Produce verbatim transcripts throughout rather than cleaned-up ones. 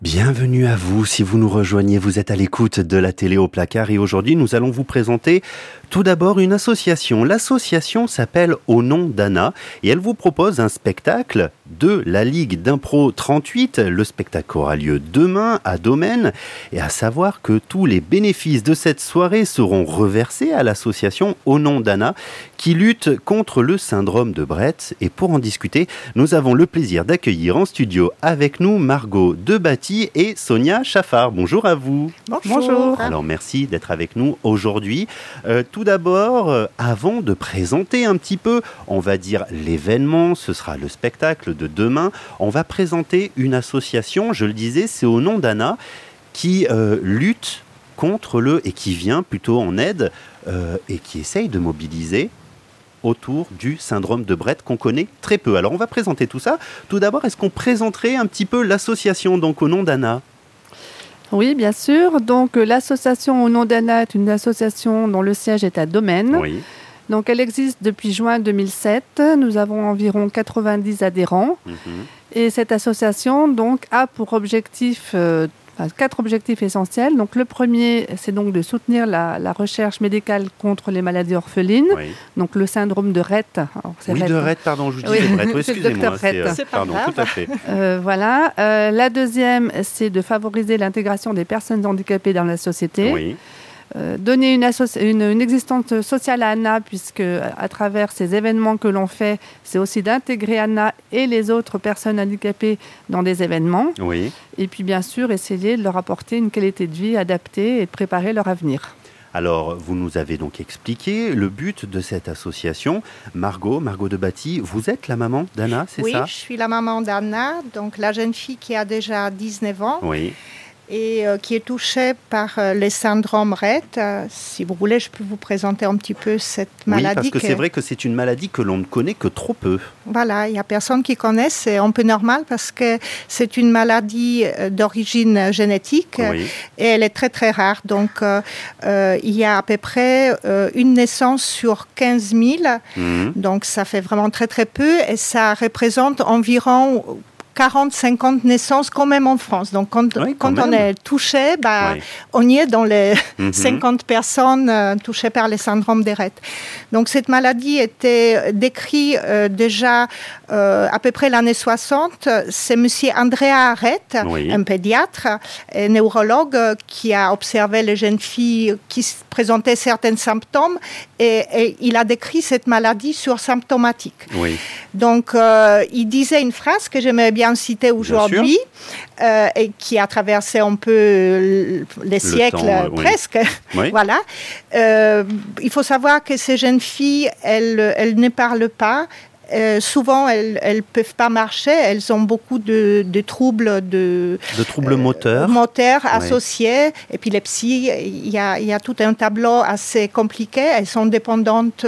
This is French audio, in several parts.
Bienvenue à vous, si vous nous rejoignez, vous êtes à l'écoute de la télé au placard et aujourd'hui nous allons vous présenter tout d'abord une association. L'association s'appelle Au nom d'Anna et elle vous propose un spectacle de la Ligue d'Impro trente-huit. Le spectacle aura lieu demain à Domaine et à savoir que tous les bénéfices de cette soirée seront reversés à l'association Au nom d'Anna qui lutte contre le syndrome de Brett. Et pour en discuter, nous avons le plaisir d'accueillir en studio avec nous Margot Debatty et Sonia Chaffard. Bonjour à vous. Bonjour. Bonjour. Alors merci d'être avec nous aujourd'hui. Euh, tout d'abord, euh, avant de présenter un petit peu, on va dire l'événement, ce sera le spectacle de demain, on va présenter une association, je le disais, c'est Au nom d'Anna, qui euh, lutte contre le, et qui vient plutôt en aide, euh, et qui essaye de mobiliser autour du syndrome de Brett qu'on connaît très peu. Alors on va présenter tout ça. Tout d'abord, est-ce qu'on présenterait un petit peu l'association, donc Au nom d'Anna ? Oui, bien sûr. Donc l'association Au nom d'Anna est une association dont le siège est à Domaine. Oui. Donc elle existe depuis juin deux mille sept. Nous avons environ quatre-vingt-dix adhérents. Mm-hmm. Et cette association donc a pour objectif euh, enfin, quatre objectifs essentiels. Donc le premier, c'est donc de soutenir la, la recherche médicale contre les maladies orphelines. Oui. Donc le syndrome de Rett. Alors, c'est oui, Rett, de hein. Rett, pardon, je dis oui. Brett. Oui, excusez-moi. C'est, c'est, euh, c'est pardon, grave. Tout à fait. Euh, voilà. Euh, la deuxième, c'est de favoriser l'intégration des personnes handicapées dans la société. Oui. Euh, donner une, associ- une, une existence sociale à Anna, puisque à travers ces événements que l'on fait, c'est aussi d'intégrer Anna et les autres personnes handicapées dans des événements. Oui. Et puis bien sûr, essayer de leur apporter une qualité de vie adaptée et de préparer leur avenir. Alors, vous nous avez donc expliqué le but de cette association. Margot, Margot Debatty, vous êtes la maman d'Anna, c'est oui, ça ? Oui, je suis la maman d'Anna, donc la jeune fille qui a déjà dix-neuf ans. Oui. Et euh, qui est touchée par euh, les syndromes Rett. Euh, si vous voulez, je peux vous présenter un petit peu cette maladie. Oui, parce que, que c'est vrai que c'est une maladie que l'on ne connaît que trop peu. Voilà, il n'y a personne qui connaît, c'est un peu normal parce que c'est une maladie d'origine génétique oui. et elle est très très rare. Donc, euh, euh, il y a à peu près euh, une naissance sur quinze mille. Mmh. Donc, ça fait vraiment très très peu et ça représente environ quarante à cinquante naissances quand même en France. Donc, quand, oui, quand, quand on est touché, bah, oui. on y est dans les mm-hmm. cinquante personnes euh, touchées par le syndrome de Rett. Donc, cette maladie était décrite euh, déjà euh, à peu près l'année soixante. C'est M. Andrea Rett, oui. un pédiatre et neurologue qui a observé les jeunes filles qui présentaient certains symptômes et, et il a décrit cette maladie sursymptomatique. Oui. Donc, euh, il disait une phrase que j'aimais bien citer aujourd'hui euh, et qui a traversé un peu les siècles temps, euh, presque. Oui. Voilà. Euh, il faut savoir que ces jeunes filles, elles, elles ne parlent pas. Euh, souvent, elles ne peuvent pas marcher. Elles ont beaucoup de, de troubles de, de troubles euh, moteurs, moteurs associés, oui. épilepsie. Il y, a, il y a tout un tableau assez compliqué. Elles sont dépendantes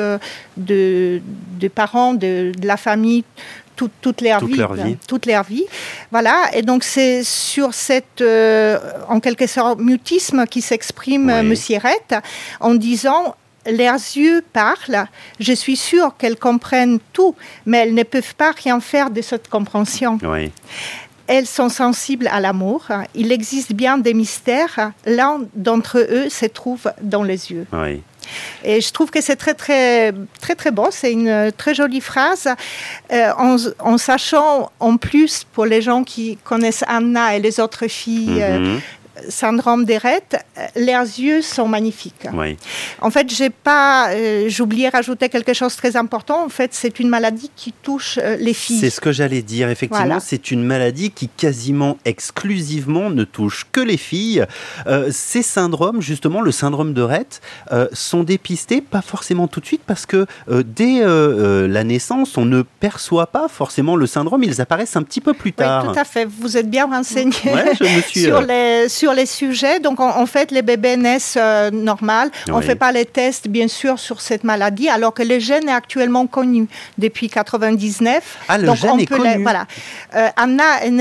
de, de parents, de, de la famille. Toute, toute, leur toute vie, leur vie. Toute leur vie. Voilà. Et donc, c'est sur cette, euh, en quelque sorte, mutisme qui s'exprime oui. Monsieur Rett en disant leurs yeux parlent, je suis sûre qu'elles comprennent tout, mais elles ne peuvent pas rien faire de cette compréhension. Oui. Elles sont sensibles à l'amour. Il existe bien des mystères. L'un d'entre eux se trouve dans les yeux. Oui. Et je trouve que c'est très, très, très, très beau. C'est une très jolie phrase. Euh, en, en sachant, en plus, pour les gens qui connaissent Anna et les autres filles, mm-hmm. euh, syndrome de Rett, leurs yeux sont magnifiques. Oui. En fait, j'ai pas, euh, j'oubliais rajouter quelque chose de très important. En fait, c'est une maladie qui touche euh, les filles. C'est ce que j'allais dire. Effectivement, voilà. C'est une maladie qui quasiment exclusivement ne touche que les filles. Euh, ces syndromes, justement, le syndrome de Rett, euh, sont dépistés pas forcément tout de suite parce que euh, dès euh, la naissance, on ne perçoit pas forcément le syndrome. Ils apparaissent un petit peu plus tard. Oui, tout à fait. Vous êtes bien renseigné ouais, je me suis, sur euh... les sur les sujets. Donc, en, en fait, les bébés naissent euh, normal. Oui. On ne fait pas les tests, bien sûr, sur cette maladie, alors que le gène est actuellement connu depuis quatre-vingt-dix-neuf. Ah, le donc, gène on est peut connu. Les, voilà. Euh, Anna est née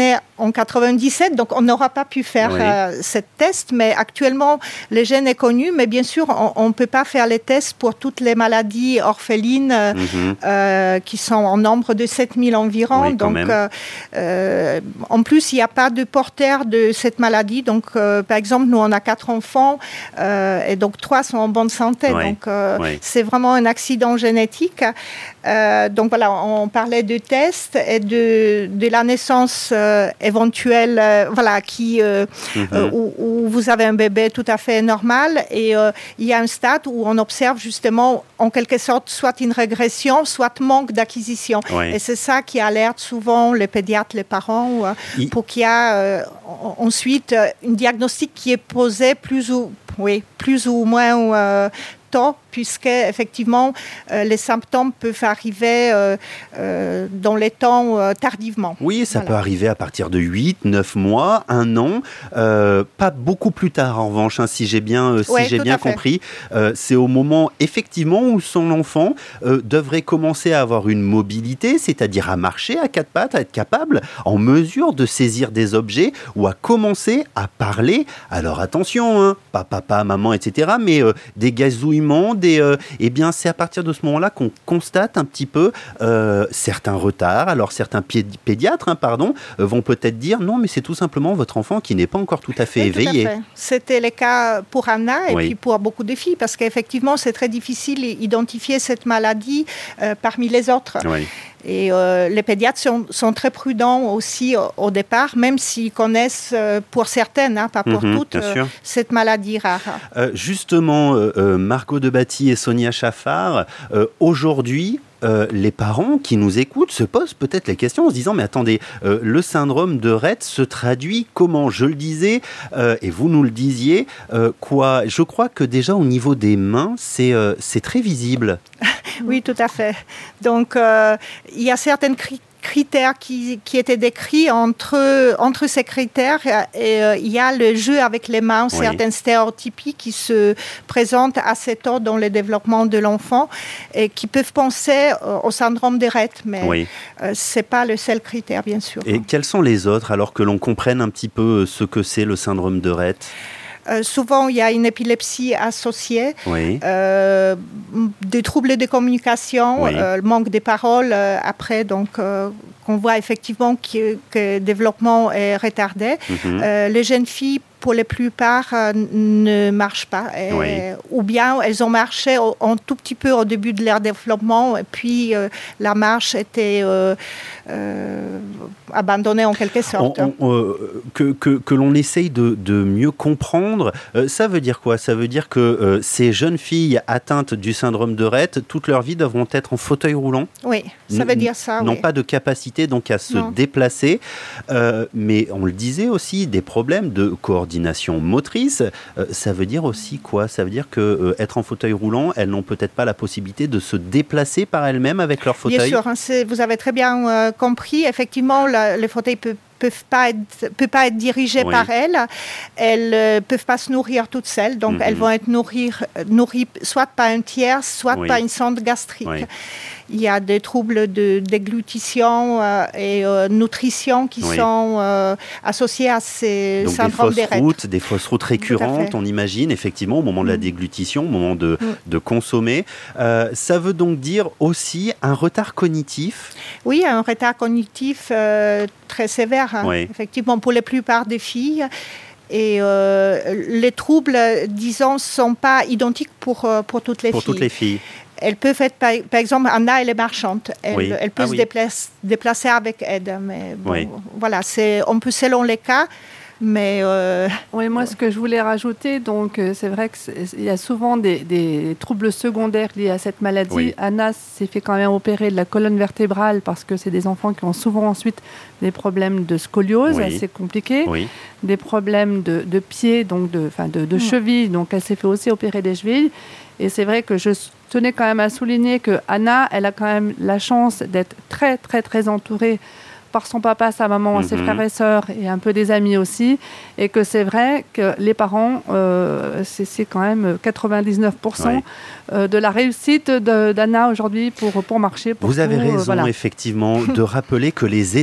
en quatre-vingt-dix-sept, donc on n'aura pas pu faire oui. euh, ce test, mais actuellement, le gène est connu, mais bien sûr, on ne peut pas faire les tests pour toutes les maladies orphelines euh, mm-hmm. euh, qui sont en nombre de sept mille environ. Oui, donc, euh, euh, en plus, il n'y a pas de porteur de cette maladie. Donc, euh, par exemple, nous, on a quatre enfants euh, et donc trois sont en bonne santé. Oui. Donc, euh, oui. c'est vraiment un accident génétique. Euh, donc, voilà, on parlait de tests et de, de la naissance euh, éventuelle, euh, voilà, qui, euh, mm-hmm. euh, où, où vous avez un bébé tout à fait normal et euh, il y a un stade où on observe justement, en quelque sorte, soit une régression, soit manque d'acquisition. Oui. Et c'est ça qui alerte souvent les pédiatres, les parents, euh, il... pour qu'il y ait euh, ensuite un diagnostic qui est posé plus ou, oui, plus ou moins euh, tôt, puisque effectivement euh, les symptômes peuvent arriver euh, euh, dans les temps euh, tardivement. Oui, ça voilà. peut arriver à partir de huit, neuf mois, un an, euh, pas beaucoup plus tard en revanche, hein, si j'ai bien, euh, si ouais, j'ai bien compris. Euh, c'est au moment effectivement où son enfant euh, devrait commencer à avoir une mobilité, c'est-à-dire à marcher à quatre pattes, à être capable, en mesure de saisir des objets ou à commencer à parler. Alors attention, hein, pas papa, maman, et cetera, mais euh, des gazouillements, Et, euh, eh bien, c'est à partir de ce moment-là qu'on constate un petit peu euh, certains retards. Alors, certains pédiatres hein, pardon, euh, vont peut-être dire non, mais c'est tout simplement votre enfant qui n'est pas encore tout à fait oui, éveillé. Tout à fait. C'était le cas pour Anna et oui. puis pour beaucoup de filles, parce qu'effectivement, c'est très difficile d'identifier cette maladie euh, parmi les autres. Oui. Et euh, les pédiatres sont, sont très prudents aussi au, au départ, même s'ils connaissent euh, pour certaines, hein, pas pour mmh, toutes, euh, cette maladie rare. Euh, justement, euh, Margot Debatty et Sonia Chaffard, euh, aujourd'hui, Euh, les parents qui nous écoutent se posent peut-être les questions en se disant mais attendez, euh, le syndrome de Rett se traduit comment ? Je le disais euh, et vous nous le disiez, euh, quoi ? Je crois que déjà au niveau des mains, c'est, euh, c'est très visible. Oui, tout à fait. Donc, euh, il y a certaines critères critères qui, qui étaient décrits. Entre, entre ces critères, et, euh, il y a le jeu avec les mains, oui. certaines stéréotypies qui se présentent assez tôt dans le développement de l'enfant et qui peuvent penser euh, au syndrome de Rett, mais oui. euh, ce n'est pas le seul critère, bien sûr. Et quels sont les autres, alors que l'on comprenne un petit peu ce que c'est le syndrome de Rett ? Euh, souvent, il y a une épilepsie associée, oui. euh, des troubles de communication, oui. euh, le manque de paroles euh, après, donc euh, qu'on voit effectivement que, que le développement est retardé. Mm-hmm. Euh, les jeunes filles, pour la plupart, euh, ne marchent pas. Et, oui. Ou bien elles ont marché au, un tout petit peu au début de leur développement, et puis euh, la marche était euh, euh, abandonnée en quelque sorte. On, on, euh, que, que, que l'on essaye de, de mieux comprendre, euh, ça veut dire quoi ? Ça veut dire que euh, ces jeunes filles atteintes du syndrome de Rett, toute leur vie devront être en fauteuil roulant ? Oui, ça veut dire ça. N'ont oui. pas de capacité donc à se non. déplacer, euh, mais on le disait aussi, des problèmes de coordination motrice, euh, ça veut dire aussi quoi ? Ça veut dire que euh, être en fauteuil roulant, elles n'ont peut-être pas la possibilité de se déplacer par elles-mêmes avec leur fauteuil. Bien sûr, hein, c'est, vous avez très bien euh, compris. Effectivement, la, les fauteuils peuvent peuvent pas être, peuvent pas être dirigées oui. par elles. Elles ne euh, peuvent pas se nourrir toutes seules. Donc, mm-hmm. elles vont être nourries, nourries soit par un tiers, soit oui. par une sonde gastrique. Oui. Il y a des troubles de déglutition euh, et euh, nutrition qui oui. sont euh, associés à ces donc syndromes de Rett. Routes, des fausses routes récurrentes, on imagine, effectivement, au moment de la déglutition, au moment de, mm. de consommer. Euh, ça veut donc dire aussi un retard cognitif ? Oui, un retard cognitif euh, très sévère, hein, oui. effectivement, pour la plupart des filles. Et euh, les troubles, disons, ne sont pas identiques pour, pour toutes les pour filles. Pour toutes les filles. Elles peuvent être, par, par exemple, Anna, elle est marchande. Elle, oui. elle peut ah, se oui. déplacer, déplacer avec aide. Mais bon, oui. voilà, c'est, on peut selon les cas. Mais euh... oui, moi, ce que je voulais rajouter, donc, c'est vrai qu'il y a souvent des, des troubles secondaires liés à cette maladie. Oui. Anna s'est fait quand même opérer de la colonne vertébrale parce que c'est des enfants qui ont souvent ensuite des problèmes de scoliose, oui. assez compliqués, oui. des problèmes de, de pieds, donc de, enfin de, de mmh. chevilles. Donc, elle s'est fait aussi opérer des chevilles. Et c'est vrai que je tenais quand même à souligner que Anna, elle a quand même la chance d'être très, très, très entourée par son papa, sa maman, mm-hmm. ses frères et sœurs et un peu des amis aussi, et que c'est vrai que les parents, euh, c'est, c'est quand même quatre-vingt-dix-neuf pour cent oui. euh, de la réussite de, d'Anna aujourd'hui pour, pour marcher. Pour Vous avez tout, raison, euh, voilà. effectivement, de rappeler que les aidants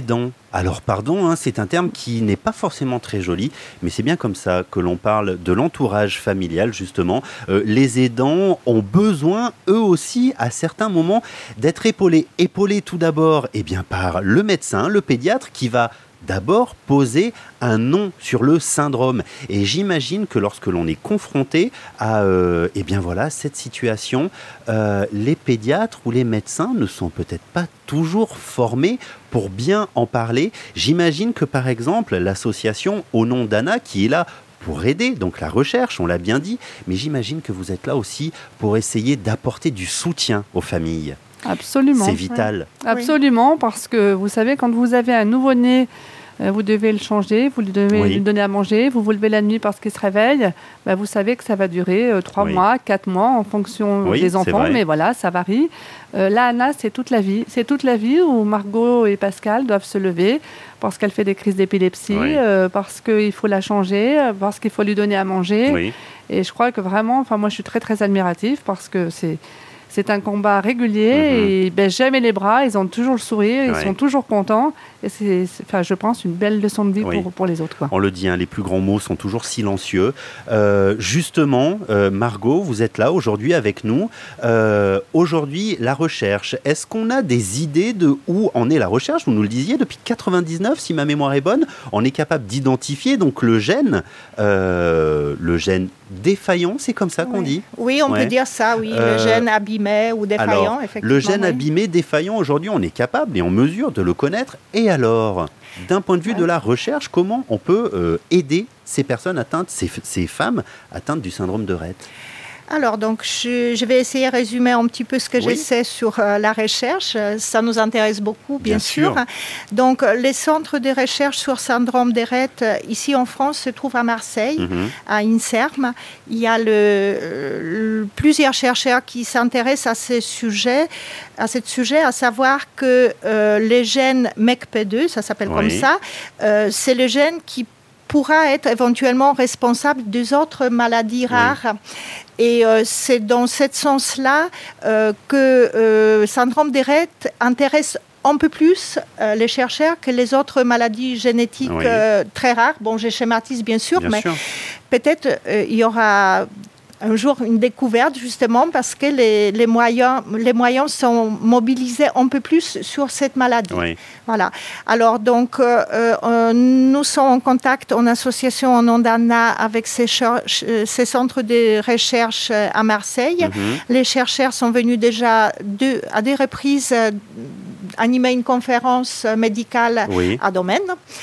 Alors pardon, hein, c'est un terme qui n'est pas forcément très joli, mais c'est bien comme ça que l'on parle de l'entourage familial, justement. Euh, les aidants ont besoin, eux aussi, à certains moments, d'être épaulés. Épaulés tout d'abord eh bien, par le médecin, le pédiatre, qui va d'abord poser un nom sur le syndrome. Et j'imagine que lorsque l'on est confronté à euh, eh bien voilà, cette situation, euh, les pédiatres ou les médecins ne sont peut-être pas toujours formés pour bien en parler. J'imagine que par exemple, l'association Au nom d'Anna, qui est là pour aider, donc la recherche, on l'a bien dit, mais j'imagine que vous êtes là aussi pour essayer d'apporter du soutien aux familles. Absolument. C'est vital. Oui. Absolument, parce que vous savez, quand vous avez un nouveau-né, euh, vous devez le changer, vous lui devez oui. lui donner à manger, vous vous levez la nuit parce qu'il se réveille, bah, vous savez que ça va durer euh, trois oui. mois, quatre mois en fonction oui, des enfants, mais voilà, ça varie. Euh, là, Anna, c'est toute la vie. C'est toute la vie où Margot et Pascal doivent se lever parce qu'elle fait des crises d'épilepsie, oui. euh, parce qu'il faut la changer, parce qu'il faut lui donner à manger. Oui. Et je crois que vraiment, enfin moi je suis très très admirative parce que c'est... C'est un combat régulier mm-hmm. et ils baissent jamais les bras, ils ont toujours le sourire, ils ouais. sont toujours contents. Et c'est, c'est, enfin, je pense, une belle leçon de vie oui. pour, pour les autres. Quoi. On le dit, hein, les plus grands mots sont toujours silencieux. Euh, justement, euh, Margot, vous êtes là aujourd'hui avec nous. Euh, aujourd'hui, la recherche, est-ce qu'on a des idées de où en est la recherche ? Vous nous le disiez, depuis quatre-vingt-dix-neuf, si ma mémoire est bonne, on est capable d'identifier donc, le gène, euh, le gène défaillant, c'est comme ça qu'on oui. dit ? Oui, on ouais. peut dire ça, oui, euh, le gène abîmé ou défaillant, alors, effectivement. Le gène oui. abîmé, défaillant, aujourd'hui, on est capable et on mesure de le connaître. Et alors, d'un point de vue ouais. de la recherche, comment on peut euh, aider ces personnes atteintes, ces, ces femmes atteintes du syndrome de Rett ? Alors, donc, je, je vais essayer de résumer un petit peu ce que oui. je sais sur euh, la recherche. Ça nous intéresse beaucoup, bien, bien sûr. sûr. Donc, les centres de recherche sur syndrome de Rett, ici en France, se trouvent à Marseille, mm-hmm. à INSERM. Il y a le, le, plusieurs chercheurs qui s'intéressent à ce sujet, à ce sujet, à savoir que euh, les gènes M E C P deux, ça s'appelle oui. comme ça, euh, c'est le gène qui pourra être éventuellement responsable des autres maladies rares. Oui. Et euh, c'est dans ce sens-là euh, que le euh, syndrome de Rett intéresse un peu plus euh, les chercheurs que les autres maladies génétiques oui. euh, très rares. Bon, je schématise bien sûr, bien mais sûr. peut-être euh, il y aura un jour une découverte justement parce que les, les, moyens, les moyens sont mobilisés un peu plus sur cette maladie. Oui. Voilà. Alors donc euh, euh, nous sommes en contact en association Au nom d'Anna avec ces, cher- ces centres de recherche à Marseille. Mm-hmm. Les chercheurs sont venus déjà deux, à des reprises euh, animer une conférence médicale oui. à Domaine.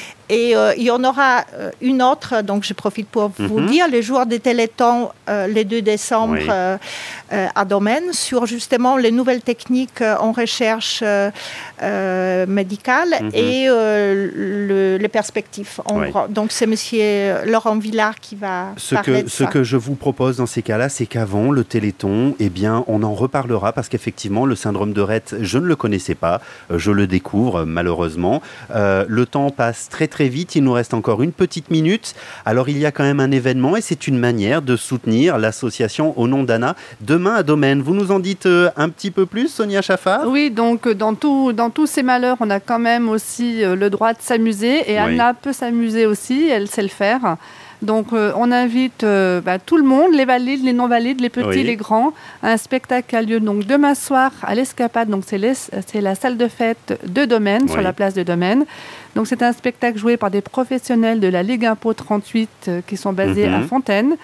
Et euh, il y en aura euh, une autre, donc je profite pour mm-hmm. vous dire, les jours de Téléthon, euh, le deux décembre oui. euh, euh, à Domaine, sur justement les nouvelles techniques euh, en recherche euh, euh, médicale mm-hmm. et euh, le, les perspectives. En oui. gros. Donc c'est M. Laurent Villard qui va ce parler que, de ce ça. Ce que je vous propose dans ces cas-là, c'est qu'avant le Téléthon, eh bien, on en reparlera parce qu'effectivement, le syndrome de Rett, je ne le connaissais pas, je le découvre malheureusement. Euh, le temps passe très très vite, il nous reste encore une petite minute. Alors il y a quand même un événement et c'est une manière de soutenir l'association Au nom d'Anna demain à Domaine. Vous nous en dites un petit peu plus, Sonia Chaffard ? Oui, donc dans, tout, dans tous ces malheurs, on a quand même aussi le droit de s'amuser et oui. Anna peut s'amuser aussi, elle sait le faire. Donc euh, on invite euh, bah, tout le monde, les valides, les non-valides, les petits, oui. les grands, à un spectacle qui a lieu donc, demain soir à l'Escapade. Donc c'est, les, c'est la salle de fête de Domaine, oui. sur la place de Domaine. Donc c'est un spectacle joué par des professionnels de la Ligue Impo trente-huit euh, qui sont basés mm-hmm. à Fontaine.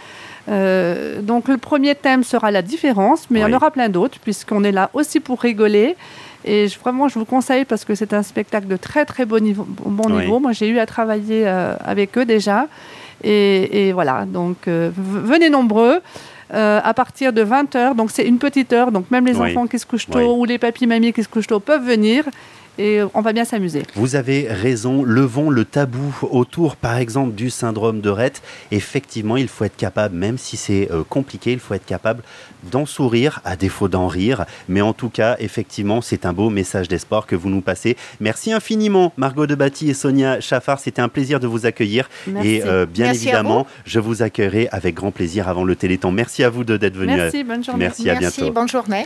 Euh, donc le premier thème sera la différence, mais oui. il y en aura plein d'autres puisqu'on est là aussi pour rigoler. Et je, vraiment, je vous conseille parce que c'est un spectacle de très très bon niveau. Bon oui. niveau. Moi, j'ai eu à travailler euh, avec eux déjà. Et, et voilà, donc euh, venez nombreux euh, à partir de vingt heures. Donc c'est une petite heure, donc même les oui. enfants qui se couchent tôt oui. ou les papis-mamies qui se couchent tôt peuvent venir. Et on va bien s'amuser. Vous avez raison, levons le tabou autour, par exemple, du syndrome de Rett. Effectivement, il faut être capable, même si c'est euh, compliqué, il faut être capable d'en sourire, à défaut d'en rire. Mais en tout cas, effectivement, c'est un beau message d'espoir que vous nous passez. Merci infiniment, Margot Debatty et Sonia Chaffard. C'était un plaisir de vous accueillir. Merci. Et euh, bien Merci évidemment, je vous accueillerai avec grand plaisir avant le Téléthon. Merci à vous deux d'être venus. Merci, bonne journée. Merci, à Merci, bientôt. Bonne journée.